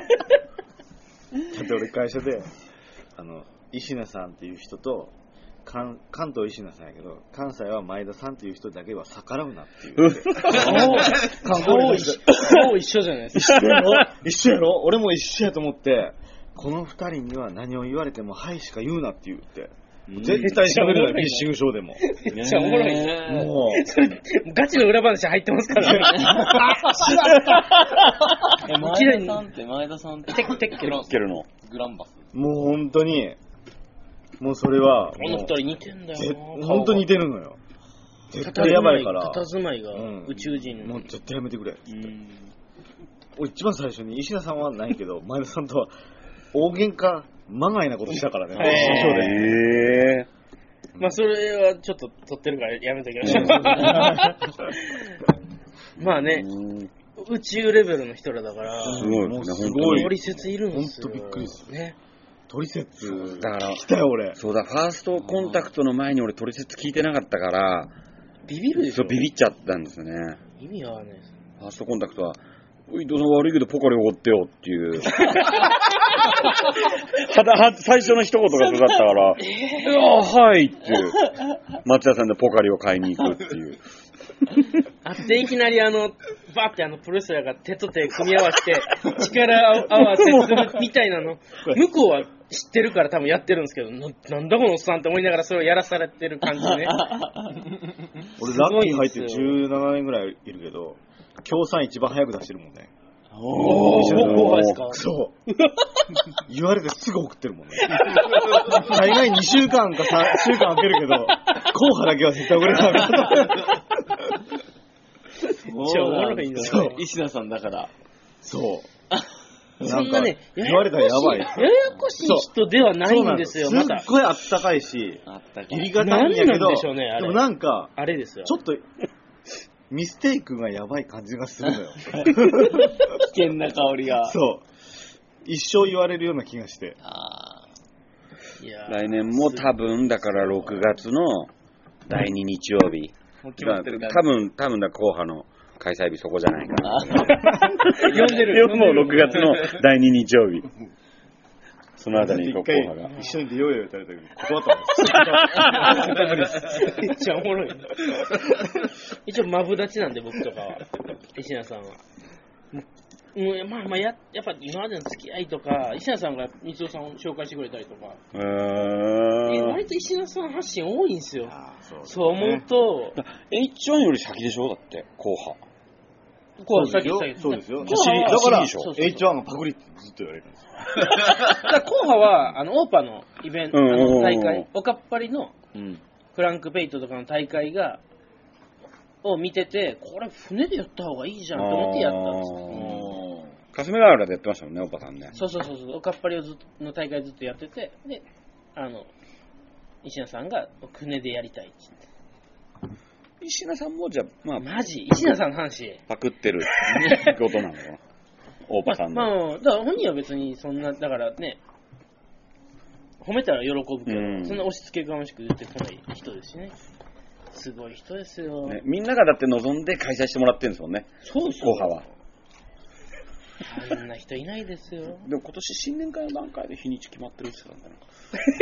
って俺会社で、石名さんっていう人と、関東石名さんやけど、関西は前田さんっていう人だけは逆らうなっていう。 顔一緒じゃないですか。 一緒やろ？俺も一緒やと思って、この二人には何を言われてもはいしか言うなって言って。絶対喋るな、フィッシングショーでも。 めっちゃおもろい。もう。それ、ガチの裏話入ってますからね。 前田さんって、 テッケルの。 グランバス。 もう本当に、もうそれは、 この二人似てんだよな。 本当に似てるのよ。絶対やばいから。 佇まいが宇宙人。 もう絶対やめてくれ。俺一番最初に、石田さんはないけど、前田さんとは、大喧嘩、まがいなことしたからね。 まあそれはちょっと撮ってるからやめときましょう。まあね、宇宙レベルの人らだから、 すごいですね、本当に。 トリセツいるんですよ。 本当びっくりですね。 トリセツだから来たよ俺。 そうだ、ファーストコンタクトの前に俺トリセツ聞いてなかったから、 ビビるでしょ。 そうビビっちゃったんですよね。 意味合わないです。 ファーストコンタクトは、伊藤さん悪いけどポカリおごってよっていう。最初の一言がそうだったから、はいっていう。松屋さんでポカリを買いに行くっていう。 でいきなりバーってプロレスラーが手と手組み合わせて、力合わせするみたいなの、向こうは知ってるから多分やってるんですけど、なんだこのおっさんって思いながらそれをやらされてる感じね。 俺ラッキー入って17年ぐらいいるけど、協賛一番早く出してるもんね。 そうですか。 そう。言われてすぐ送ってるもんね。大概2週間か3週間開けるけど、後派だけは絶対送れなかった。 めっちゃおもろいな。 石田さんだから。 そう。 そんなね、 言われたらやばい。 ややこしい人ではないんですよ、また。 すっごいあったかいし、ギリがたいんやけど、でもなんか、 あれですよ。 ちょっと、ミステイクがやばい感じがするのよ。 危険な香りが。 そう。一生言われるような気がして。 来年も多分、だから6月の第2日曜日。 もう決まってるから。 多分だ、後派の開催日そこじゃないかな。 呼んでる。 もう6月の第2日曜日。そのあたりに後派が。 一緒に出ようよ言ったら断ったんです。 めっちゃおもろい。一応、マブダチなんで、僕とかは。石名さんは。まあやっぱ今までの付き合いとか、石名さんが三尾さんを紹介してくれたりとか、割と石名さん発信多いんですよ。そう思うと、 H1 より先でしょだって、後派。 後派先。 そうですよ。 だから、 H1 がパクリってずっと言われるんですよ。 後派は、オーパのイベント、大会、おかっぱりのフランク・ベイトとかの大会を見てて、これ船でやった方がいいじゃんと思ってやったんですよ。 霞ヶ浦でやってましたもんね、おばさんね。 そう、おかっぱりの大会ずっとやってて、で、石名さんが船でやりたいって言って。 石名さんもじゃあ、まあ、 マジ石名さんの話。 パクってることなのかな。大場さんの。 だから本人は別にそんな、だからね、褒めたら喜ぶけど、そんな押し付けがましく言ってこない人ですしね。すごい人ですよ。 ね、みんながだって望んで開催してもらってるんですもんね。 そうですよ。 後派は。 あんな人いないですよ。 でも今年新年会の段階で日にち決まってるって言ってたんだな。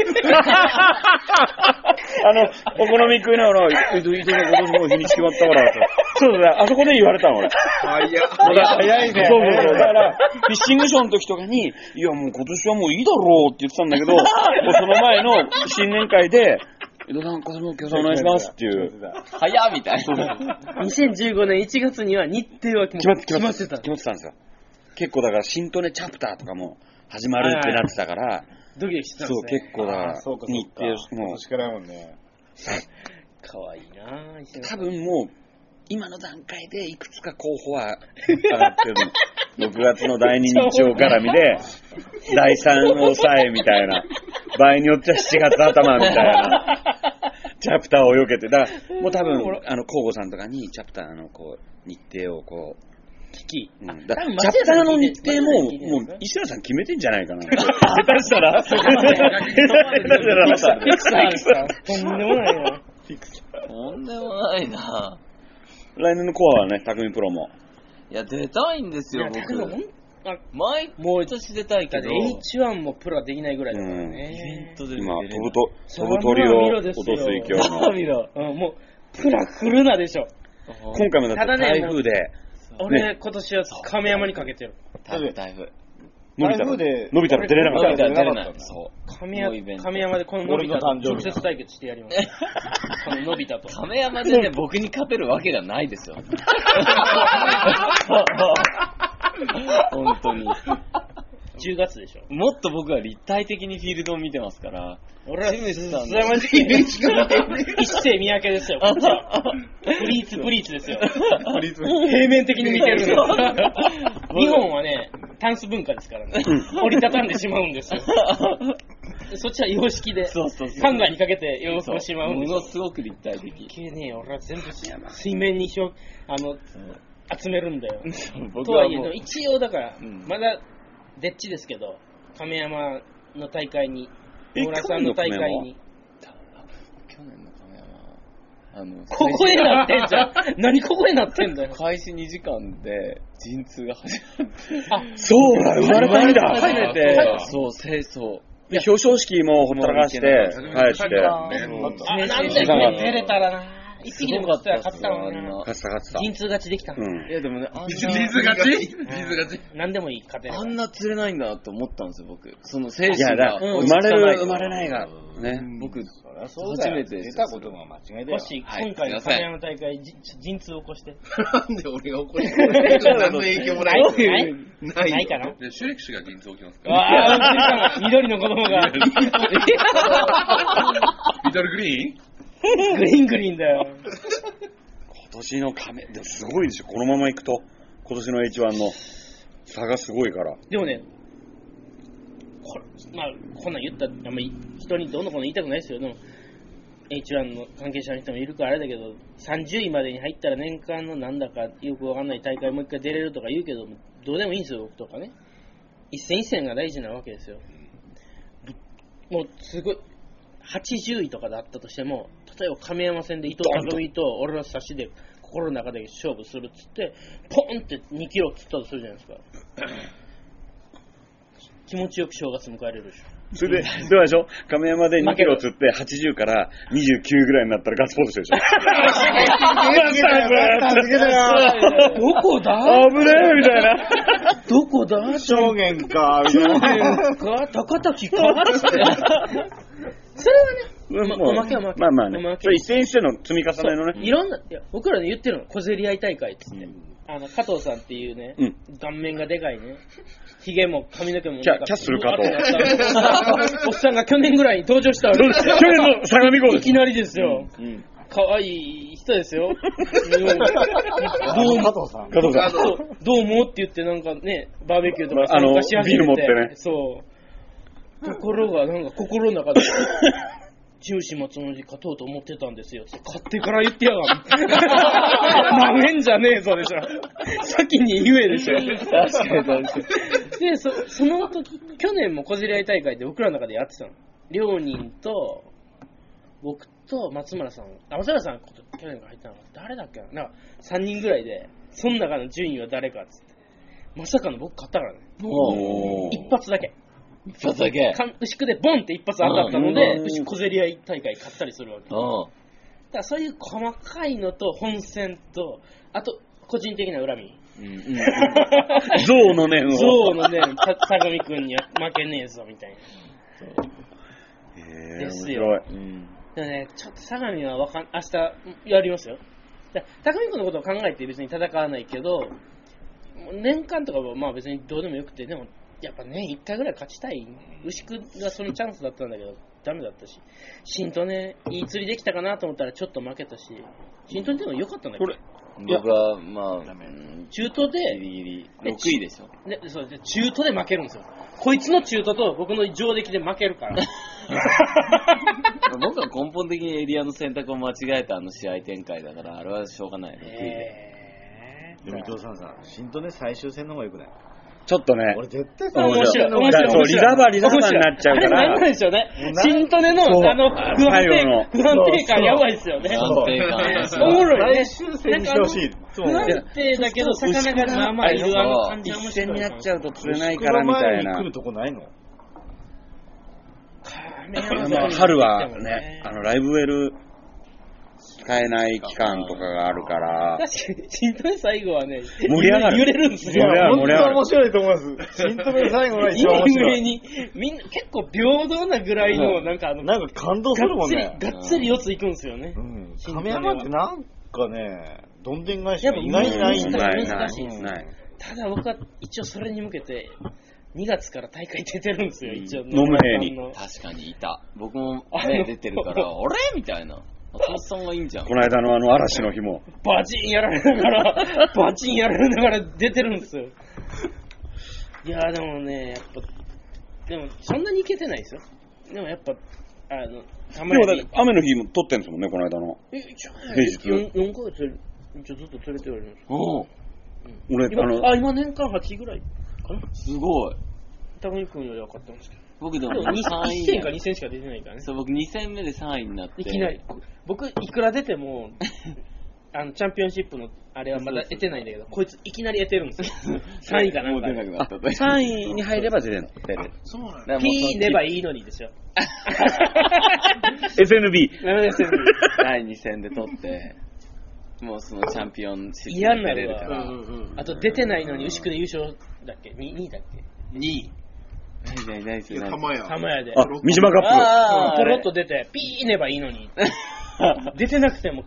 お好み食いながら、今年もう日にち決まったから。そうだ、あそこで言われたの、俺。 早いね。 そう。だから、フィッシングショーの時とかに、いやもう今年はもういいだろうって言ってたんだけど、もうその前の新年会で、江戸さん、今年も今日お願いしますっていう。 早っみたいな。 2015年1月には日程は決まってたんですよ。結構だから、新トネチャプターとかも始まるってなってたから、 ドキドキしてたんですね。 そう、結構だから、日程もう。 今年からもんね。 かわいいなぁ。 多分もう、今の段階でいくつか候補は上がってるの。6月の第2日曜絡みで、第3抑えみたいな。場合によっては7月頭みたいな。チャプターを避けて。だからもう多分、コウゴさんとかにチャプターのこう、日程をこう、 聞き。 チャプターの日程も、もう、石原さん決めてんじゃないかな。下手したら。 とんでもないな。 とんでもないな。 来年のコアはね、匠プロも。 いや、出たいんですよ、僕。毎年出たいけど。 H1 もプロはできないぐらいだからね。 今、飛ぶ鳥を落とす勢いの。 もう、プラ来るなでしょ。 今回もだって台風で。 俺、今年は亀山にかけてる。 台風。 伸びたら出れなかった。 出れない。そう。 亀山でこの伸びたと直接対決してやります。この伸びたと。 亀山でね、僕に勝てるわけがないですよ。本当に。 10月でしょ。 もっと僕は立体的にフィールドを見てますから。 俺はすさまじい一世三宅ですよ。プリーツですよ。平面的に見てるの。日本はね、タンス文化ですからね。折りたたんでしまうんですよ。そっちは様式で、ハンガーにかけて様子をしまうんですよ。 ものすごく立体的。 ね、俺は全部水面に集めるんだよ。とはいえ、一応だから、まだでっちですけど、亀山の大会に、野村さんの大会に。 去年の亀山。 ここへなってんじゃん。何ここへなってんだよ。 開始2時間で陣痛が始まって。 そうだ、生まれた日だ。 初めて。そう、清掃。 で、表彰式もほったらかして、返して。 なんで出れたらな。一匹でも勝ったのにな。 勝った。 陣痛勝ちできたの。 いやでもね、 陣痛勝ち何でもいい、勝てる。 あんな釣れないんだと思ったんですよ、僕。その精神が。 生まれる、生まれないが。ね。 僕、初めて出たことが間違いだよ。 もし、今回の亀山大会、陣痛を起こして。 なんで俺が起こしてるの何の影響もない。 ないかな。 シュレク氏が陣痛起きますかああ、緑の子供が。 ミドルグリーングリーンだよ。 今年のすごいでしょ、このまま行くと。今年の H1 の差がすごいから。 でもね、 まあ、こんなん言ったら、あんまり人にどうのこうの言いたくないですよ。でも、H1 の関係者の人もいるからあれだけど、30位までに入ったら年間のなんだかよくわかんない大会もう一回出れるとか言うけど、どうでもいいんですよ、僕とかね。一戦一戦が大事なわけですよ。もうすごい、80位とかだったとしても、例えば亀山戦で伊藤匠と俺の差しで心の中で勝負するっつって、ポンって2キロつったとするじゃないですか。気持ちよく正月迎えれるでしょ。 それで、どうでしょ亀山で2キロ釣って80から29ぐらいになったらガッツポーズしてるでしょ。 どこだ危ねえみたいな。 どこだ証言か、みたいな。 高滝かって。それはね、おまけは負け。 まあまあね。それ一戦一戦の積み重ねのね。 いろんな、いや僕らで言ってるの、小競り合い大会っつって。加藤さんっていうね、顔面がでかいね。ヒゲも髪の毛もキャッスル加藤。 おっさんが去年ぐらいに登場したわけですよ。 去年の相模号です。 いきなりですよ。可愛い人ですよ。 加藤さん。 加藤さん。 どうもって言ってなんかね、バーベキューとか参加し始めて。 ビール持ってね。 そう。ところがなんか心の中で、ジューシー松本に勝とうと思ってたんですよ。勝ってから言ってやがる。なめんじゃねえぞでしょ。先に言えでしょ。確かに。で、その時、去年も小競り合い大会で僕らの中でやってたの。両人と、僕と松村さん。松村さん去年が入ったのは誰だっけな。なんか3人ぐらいで、その中の順位は誰かっつって。まさかの僕勝ったからね。一発だけ。 一発だけ。 牛久でボンって一発当たったので、牛小競り合い大会勝ったりするわけ。だからそういう細かいのと本戦と、あと個人的な恨み。 象の念を。 象の念、相模くんには負けねえぞみたいな。ですよ。 面白い。 でもね、ちょっと相模は明日やりますよ。相模くんのことを考えて別に戦わないけど、年間とかはまあ別にどうでもよくて、でもやっぱね、1回ぐらい勝ちたい。牛久がそのチャンスだったんだけど、ダメだったし。新とね、いい釣りできたかなと思ったらちょっと負けたし、新とでも良かったんだけど。 僕は、まあ、 中途で、 ギリギリ、6位でしょ。 ね、そうで中途で負けるんですよ。こいつの中途と僕の上出来で負けるから。 僕は根本的にエリアの選択を間違えた試合展開だから、あれはしょうがない。6位で。 でも伊藤さんさ、新とね、最終戦の方が良くない？ ちょっとね。 俺絶対面白い。 そう、リザバーになっちゃうから。 あれなんなんでしょうね。新トネの、不安定感やばいですよね。 不安定感。 おもろいね。 最終戦にしてほしい。 不安定だけど、魚がまあまあいる感じは面白い。 一戦になっちゃうと釣れないからみたいな。 来るとこないの？ 春はね、ライブウェル使えない期間とかがあるから。 確かに、新トネ最後はね、 盛り上がる。 揺れるんですよ。 本当面白いと思います。新トネ最後が一番面白い。 みんな結構平等なぐらいの、なんか感動するもんね。 がっつり四ついくんですよね。 亀山ってなんかね、どんでん返しが意外にないんだよね。 難しいです。ただ僕は一応それに向けて、2月から大会出てるんですよ、一応。 飲む兵に。 確かにいた。僕もね、出てるから、あれみたいな。松本さんがいいんじゃん。 この間の嵐の日も。 バチンやられながら出てるんですよ。いやーでもね、やっぱ、でもそんなにいけてないですよ。でもやっぱ、たまに。 でも雨の日も撮ってんですもんね、この間の。平日。 4ヶ月、ずっと釣れております。 俺、 今年間8位ぐらいかな。 すごい。 高木君よりは勝ったんですけど。 僕でも 1戦か2戦しか出てないからね。 そう、僕2戦目で3位になって。 いきなり。僕、いくら出ても、チャンピオンシップのあれはまだ得てないんだけど、こいついきなり得てるんですよ。3位かなんか。 もう出なくなった。 3位に入れば出る。 そうなんだ。P ればいいのにですよ。 SNB。 第2戦で取って、もうそのチャンピオンシップ嫌になるから。あと出てないのに牛久で優勝だっけ ?2 位だっけ ?2 位。 ないですよ。 玉屋で。 三島カップ。 ポロッと出て、ピーねばいいのに。出てなくても、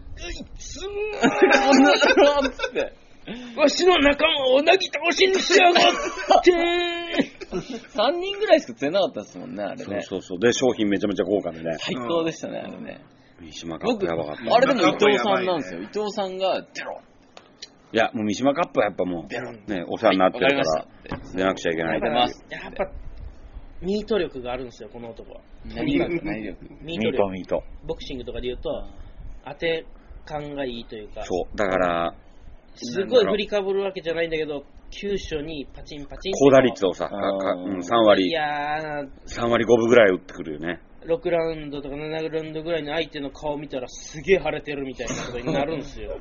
わしの仲間をなぎ倒しにしやがって 3人ぐらいしか釣れなかったですもんね、あれね。 そう。で、商品めちゃめちゃ豪華でね。 最高でしたね、あれね。 三島カップやばかった。 あれでも伊藤さんなんですよ。伊藤さんが出ろ。 いや、もう三島カップはやっぱもう、ね、お世話になってるから、出なくちゃいけない。 やっぱ、 ミート力があるんですよ、この男は。 何力ミート。 ミート。 ボクシングとかで言うと、当て感がいいというか。 そう。だから、 すごい振りかぶるわけじゃないんだけど、急所にパチンパチン高打率をさ、3割、 いや 3割5分ぐらい打ってくるよね。 6ラウンドとか7ラウンドぐらいの相手の顔を見たらすげえ腫れてるみたいなことになるんですよ。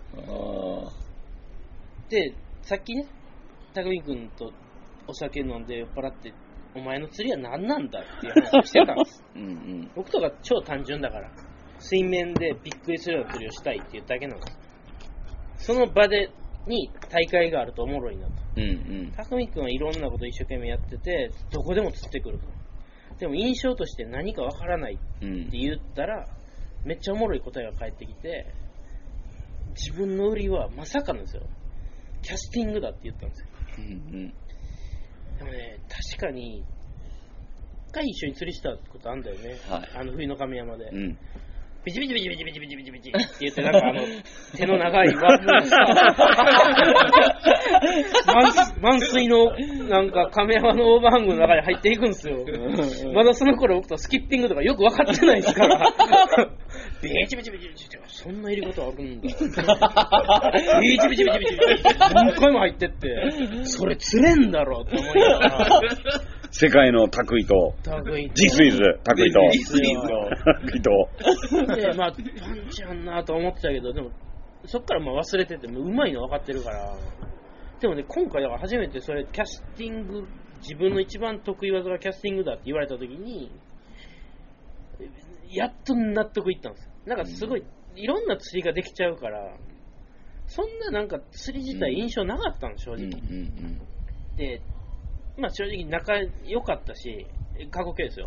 で、さっきね、匠君とお酒飲んで酔っ払って、お前の釣りは何なんだっていう話をしてたんです。僕とか超単純だから、水面でびっくりするような釣りをしたいっていうだけなんです。その場でに大会があるとおもろいなと。匠君はいろんなこと一生懸命やってて、どこでも釣ってくると。でも印象として何かわからないって言ったら、めっちゃおもろい答えが返ってきて、自分の売りはまさかなんですよ。キャスティングだって言ったんですよ。でもね、確かに、一回一緒に釣りしたことあるんだよね。冬の亀山で。ビチビチビチビチビチビチビチビチって言って、なんか手の長いワップをさ、満水の、なんか亀山のオーバーハングの中に入っていくんですよ。まだその頃僕とスキッピングとかよく分かってないですから。ビチビチビチビチ、そんな入り方あるんだ。ビチビチビチビチビチ、何回も入ってって、それ釣れんだろって思いながら。 世界のタクイと、ジスイズ、タクイと、 で、まあ、パンチあんなと思ってたけど、でも、そっからまあ忘れてて、もうまいの分かってるから、でもね、今回だから初めてそれ、キャスティング、自分の一番得意技がキャスティングだって言われたときに、やっと納得いったんですよ。なんかすごい、いろんな釣りができちゃうから、そんななんか釣り自体印象なかったの、正直。で、まあ正直仲良かったし、過去形ですよ。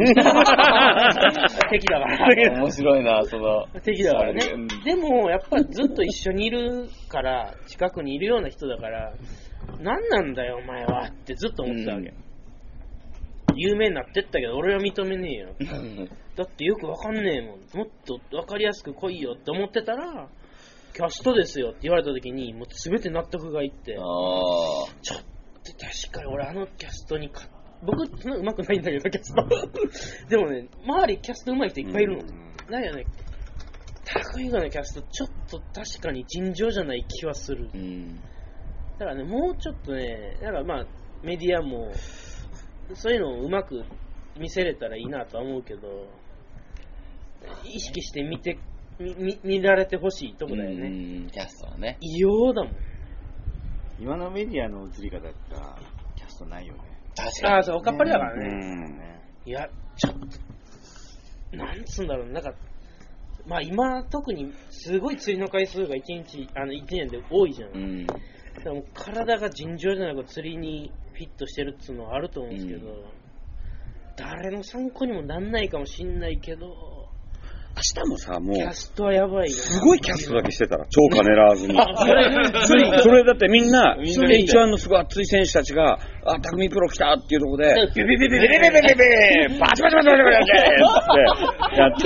敵だから。 面白いな、その。 敵だからね。でも、やっぱりずっと一緒にいるから、近くにいるような人だから、何なんだよ、お前はってずっと思ってたわけ。有名になってったけど、俺は認めねえよ。だってよくわかんねえもん。もっとわかりやすく来いよって思ってたら、キャストですよって言われた時に、もう全て納得がいって、ちょっと確かに俺キャストに僕そんな上手くないんだけどキャストでもね、周りキャスト上手い人いっぱいいるの。だけどね、匠がねキャストちょっと確かに尋常じゃない気はする。だからね、もうちょっとね、だからまあメディアもそういうのをうまく見せれたらいいなとは思うけど、意識して見られてほしいとこだよね。 キャストはね。 異様だもん。 今のメディアの映り方だったらキャストないよね。 確かに。 そう、おかっぱりだからね。いや、ちょっと、なんつうんだろう、なんか、まあ今、特にすごい釣りの回数が1年で多いじゃん。でも体が尋常じゃなく釣りにフィットしてるっていうのはあると思うんですけど、誰の参考にもなんないかもしんないけど、 明日もさ、もう、 キャストはやばいよ。 すごいキャストだけしてたら、超金狙わずに。それだってみんな、H1 のすごい熱い選手たちが、匠プロ来たっていうところで、ビビビビビビビビビバチバチバチバチバチってやって、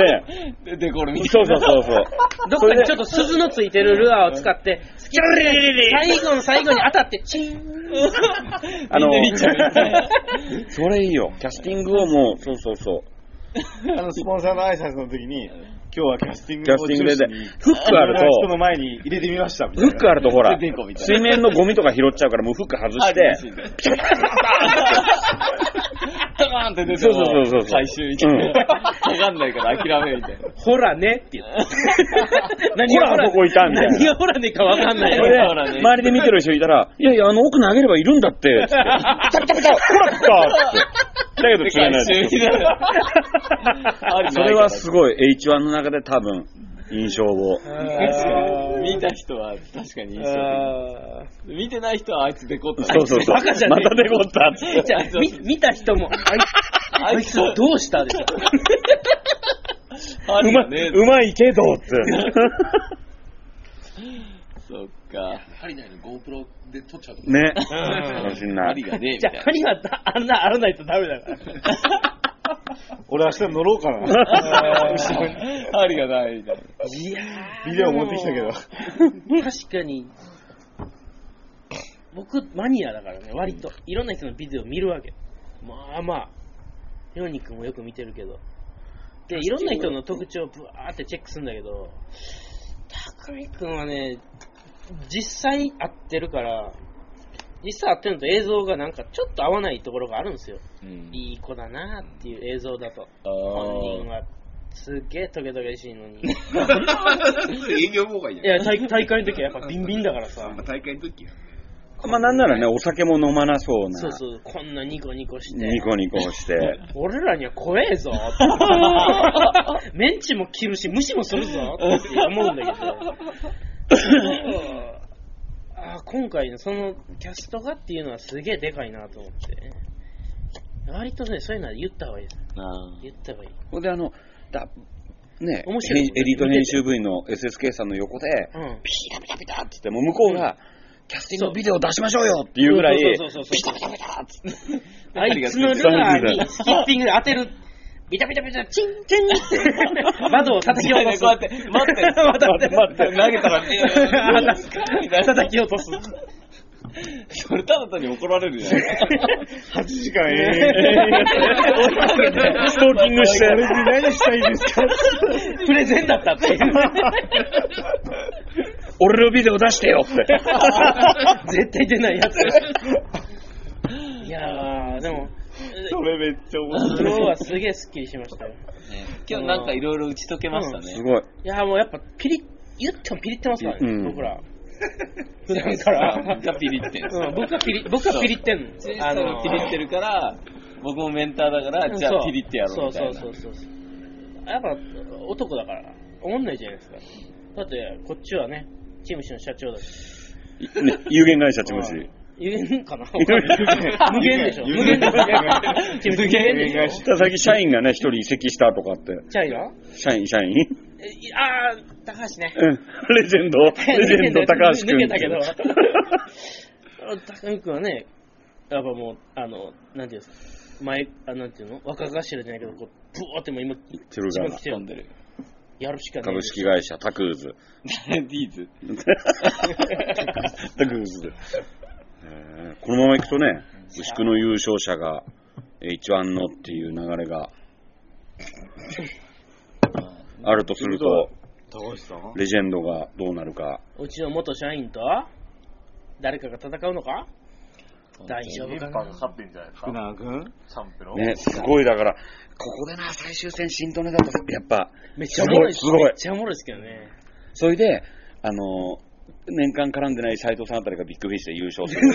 デコールみたいそう。 どっかにちょっと鈴のついてるルアーを使って、最後の最後に当たって、チーンそれいいよ。キャスティングをもう、そう。 スポンサーの挨拶の時に、今日はキャスティングを中心にフックあると、 人の前に入れてみましたみたいな。 フックあるとほら、水面のゴミとか拾っちゃうから、もうフック外して、ピチャピチャドカーンって出てそう。 回収みたいな。わかんないから諦めみたいな。 ほらねって言って。 ほらここいたみたいな。 何がほらねかわかんないよ。 周りで見てる人いたら、いやいや、奥投げればいるんだって、つって。ピチャピチャほら来たって。だけど釣れないです。それはすごい H1 の中で多分印象を。 見た人は確かに印象的。見てない人はあいつデコった。 そう。またデコったって。 じゃあ見た人もあいつどうしたでしょ。 うまいけどって。 そっか。 針ないの GoPro で撮っちゃうとね。かもしんない。 針がねえみじゃあたいな。 針はあんなあらないとダメだから。 俺明日乗ろうかな。 針がないみたいな。 いやビデオ持ってきたけど。 確かに、僕マニアだからね、割といろんな人のビデオ見るわけ。まあヨニ君もよく見てるけど。で、いろんな人の特徴をブワーってチェックするんだけど、匠君はね、実際会ってるから、実際会ってるのと映像がなんかちょっと合わないところがあるんですよ。いい子だなっていう映像だと。本人はすっげえトゲトゲしいのに。 営業妨害じゃん。 いや、大会の時はやっぱビンビンだからさ。 大会の時は。 まあなんならね、お酒も飲まなそうな。 そうそう、こんなニコニコして。 ニコニコして。 俺らには怖えぞ。メンチも切るし、無視もするぞって思うんだけど。今回のそのキャストがっていうのはすげえでかいなと思って。割とね、そういうのは言った方がいいです。言った方がいい。 ほんでね、 面白いエリート編集部員の SSK さんの横で、ピタピタピタって言って、もう向こうが、キャスティングのビデオ出しましょうよっていうぐらい、ピタピタピタって。 あいつのルアーにスキッピングで当てる。ビタビタビタ、チンチンって窓を叩き落とす。 待って、投げたら、 叩き落とす。 それただ単に怒られるじゃないですか。 8時間ストーキングして、 何したいですかプレゼンだったっていう。 俺のビデオ出してよって。 絶対出ないやつ。いやー、でも、 それめっちゃ面白い。 今日はすげえスッキリしましたよ。 今日なんかいろいろ打ち解けましたね。 すごい。 いやもうやっぱ言ってもピリってますからね、僕ら。普段から。 僕がピリってんの。 僕はピリってんの。 ピリってるから、僕もメンターだから、じゃあピリってやろうみたいな。 そう。やっぱ男だから思んないじゃないですか。だってこっちはね、チームシの社長だし。 ね、有限会社チムシ。 有限かな無限でしょ。無限でしょ。 最近社員がね、一人移籍したとかって。 社員が社員高橋ね。 レジェンド高橋君。 抜けたけど。高橋君はね、やっぱもう、なんていうんですか。なんていうの若頭じゃないけど、こう、ブワーってもう今、 来てるんでる。やるしかない。 株式会社タクーズ。 ディーズ。 タクーズ。このままいくとね、牛久の優勝者が一番のっていう流れがあるとすると、レジェンドがどうなるか。 うちの元社員と誰かが戦うのか大丈夫かな。 勝ってんじゃないですか。 福永君ね、すごいだから、ここでな、最終戦新利根だと、やっぱ、 めっちゃおもろい。 すごい。 めっちゃおもろいですけどね。 それで、年間絡んでない斉藤さんあたりがビッグフィッシュで優勝する。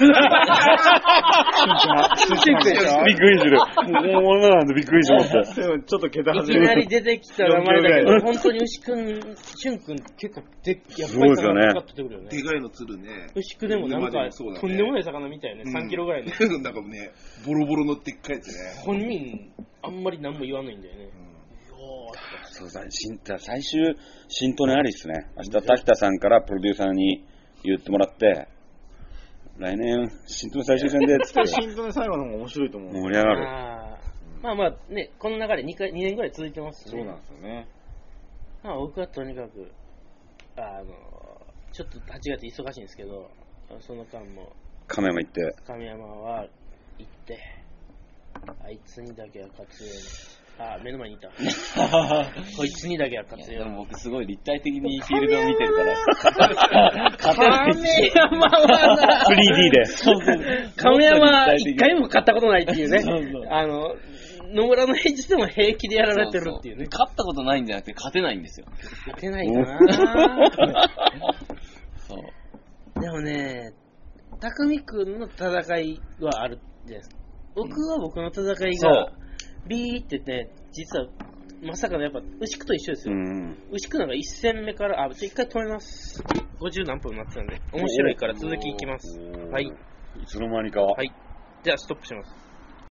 びっくりする。もうなんでびっくりしました。 ちょっと桁外れ。 いきなり出てきた名前だけど、本当に牛くん、俊くん結構やっぱり魚かかってくるよね。 でかいの釣るね。 牛くんでもなんか、とんでもない魚みたいね。3キロぐらいね。 なんかね、ボロボロのでっかいやつね。 本人、あんまり何も言わないんだよね。 そうだ、最終、新利根ありっすね。明日、滝田さんからプロデューサーに言ってもらって、来年、新利根最終戦で、つって。 新利根最後の方が面白いと思う。 盛り上がる。 まあね、この流れ2年ぐらい続いてますね。 そうなんですよね。 僕はとにかく、ちょっと8月忙しいんですけど、その間も、 亀山行って。 亀山は行って、あいつにだけは勝つように。目の前にいた。こいつにだけは勝つよ。 でも僕すごい立体的にフィールドを見てるから。 亀山はな 3D で。 亀山一回も勝ったことないっていうね。野村の平日でも平気でやられてるっていうね。 勝ったことないんじゃなくて勝てないんですよ。 勝てないかなそう。でもね、匠くんの戦いはあるじゃないですか。僕は僕の戦いが、ビーってね、実はまさかのやっぱ牛久と一緒ですよ。牛久なんか1戦目から、一回止めます。50何分になってたんで、面白いから続きいきます。はい。 いつの間にか。 はい。じゃあストップします。